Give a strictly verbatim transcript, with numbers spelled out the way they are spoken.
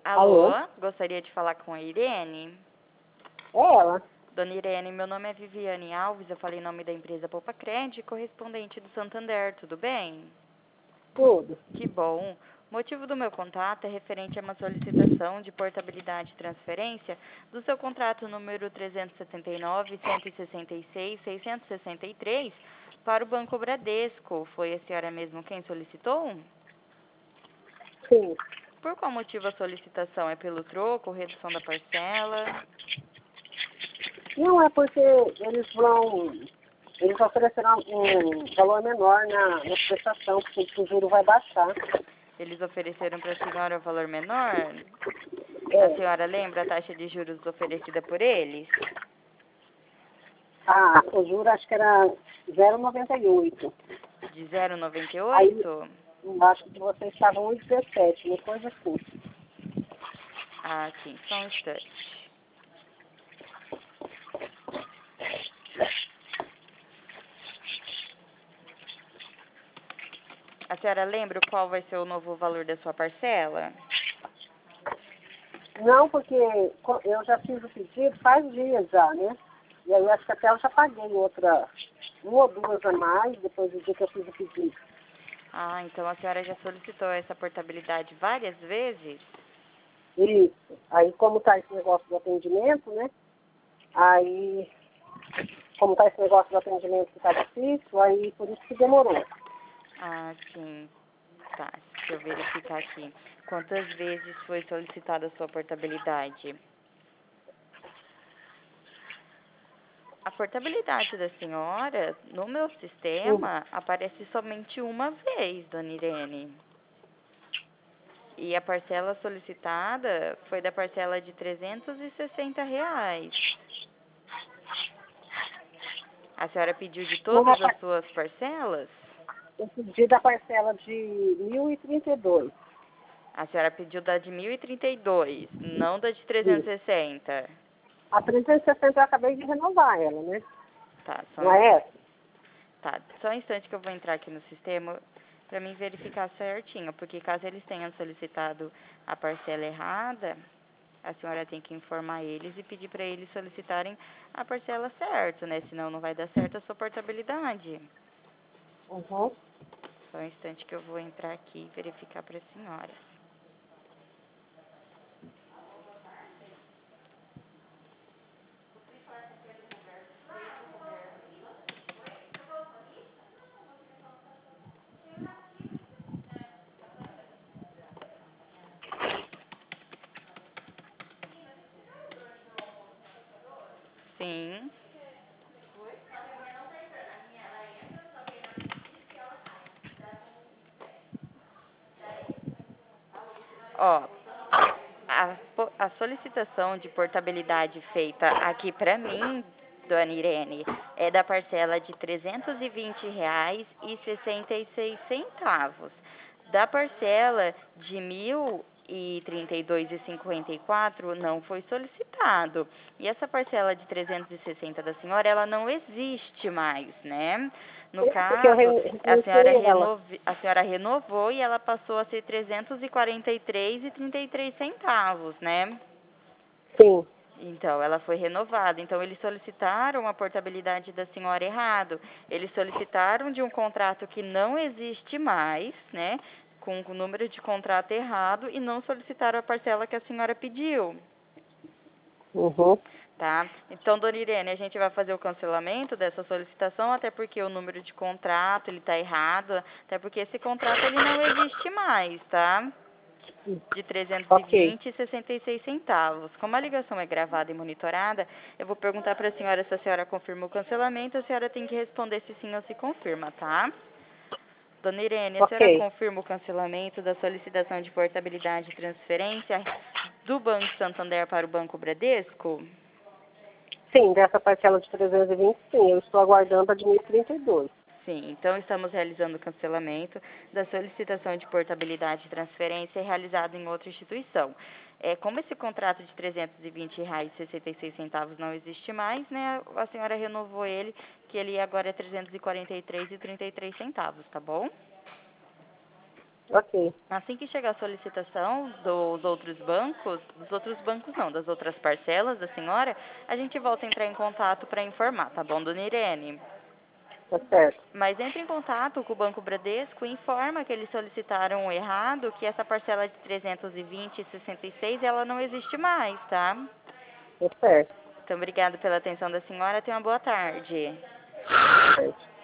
Alô? Alô, gostaria de falar com a Irene? É ela? Dona Irene, meu nome é Viviane Alves, eu falei em nome da empresa Poupa Cred, correspondente do Santander, tudo bem? Tudo. Que bom. O motivo do meu contato é referente a uma solicitação de portabilidade e transferência do seu contrato número trezentos e setenta e nove, cento e sessenta e seis, seiscentos e sessenta e três para o Banco Bradesco. Foi a senhora mesmo quem solicitou? Sim. Por qual motivo a solicitação? É pelo troco, redução da parcela? Não é porque eles vão. Eles ofereceram um valor menor na, na prestação, porque o juro vai baixar. Eles ofereceram para a senhora o valor menor? A É. senhora lembra a taxa de juros oferecida por eles? Ah, o juro acho que era zero vírgula noventa e oito. De zero vírgula noventa e Aí, oito? eu acho que vocês estavam um vírgula dezessete, uma coisa assim. Ah, sim, só um instante. A senhora lembra qual vai ser o novo valor da sua parcela? Não, porque co- eu já fiz o pedido faz dias já, né? E aí acho que até eu já paguei outra, uma ou duas a mais depois do dia que eu fiz o pedido. Ah, então a senhora já solicitou essa portabilidade várias vezes? Isso. Aí como está esse negócio do atendimento, né? Aí, como está esse negócio do atendimento que está difícil, aí por isso que demorou. Ah, sim. Tá, deixa eu verificar aqui. Quantas vezes foi solicitada a sua portabilidade? A portabilidade da senhora, no meu Hum. sistema, aparece somente uma vez, dona Irene. E a parcela solicitada foi da parcela de trezentos e sessenta reais. A senhora pediu de Não vai todas as pa- suas parcelas? Eu pedi da parcela de mil e trinta e dois. A senhora pediu da de mil e trinta e dois, não da de trezentos Isso. e sessenta. A trezentos e sessenta eu acabei de renovar ela, né? Tá, só Não um, é essa? tá, só um instante que eu vou entrar aqui no sistema para mim verificar certinho, porque caso eles tenham solicitado a parcela errada, a senhora tem que informar eles e pedir para eles solicitarem a parcela certa, né? Senão não vai dar certo a sua portabilidade. Uhum. Só um instante que eu vou entrar aqui e verificar para a senhora. Sim. Ó, a, po- a solicitação de portabilidade feita aqui para mim, dona Irene, é da parcela de trezentos e vinte reais e sessenta e seis centavos. Da parcela de mil e trinta e dois e cinquenta e quatro não foi solicitado. E essa parcela de trezentos e sessenta da senhora, ela não existe mais, né? No Porque eu caso, re- a senhora, renunciei ela. renove, a senhora renovou e ela passou a ser trezentos e quarenta e três e trinta e três centavos, né? Sim. Então, ela foi renovada. Então, eles solicitaram a portabilidade da senhora errado. Eles solicitaram de um contrato que não existe mais, né? Com o número de contrato errado e não solicitaram a parcela que a senhora pediu. Uhum. Tá? Então, dona Irene, a gente vai fazer o cancelamento dessa solicitação, até porque o número de contrato, ele tá errado, até porque esse contrato, ele não existe mais, tá? De trezentos e Ok. vinte e sessenta e seis centavos. Como a ligação é gravada e monitorada, eu vou perguntar para a senhora se a senhora confirma o cancelamento, a senhora tem que responder se sim ou se confirma, tá? Dona Irene, a senhora Ok. confirma o cancelamento da solicitação de portabilidade e transferência do Banco Santander para o Banco Bradesco? Sim, dessa parcela de trezentos e vinte, sim. Eu estou aguardando a de mil e trinta e dois. Sim, então estamos realizando o cancelamento da solicitação de portabilidade e transferência realizada em outra instituição. É, como esse contrato de trezentos e vinte reais e sessenta e seis centavos não existe mais, né? A senhora renovou ele, que ele agora é trezentos e quarenta e três reais e trinta e três centavos, tá bom? Ok. Assim que chegar a solicitação dos outros bancos, dos outros bancos não, das outras parcelas da senhora, a gente volta a entrar em contato para informar, tá bom, dona Irene? Tá certo. Mas entre em contato com o Banco Bradesco e informa que eles solicitaram errado, que essa parcela de trezentos e vinte e sessenta e seis, ela não existe mais, tá? Tá certo. Então, obrigada pela atenção da senhora. Tenha uma boa tarde. Certo.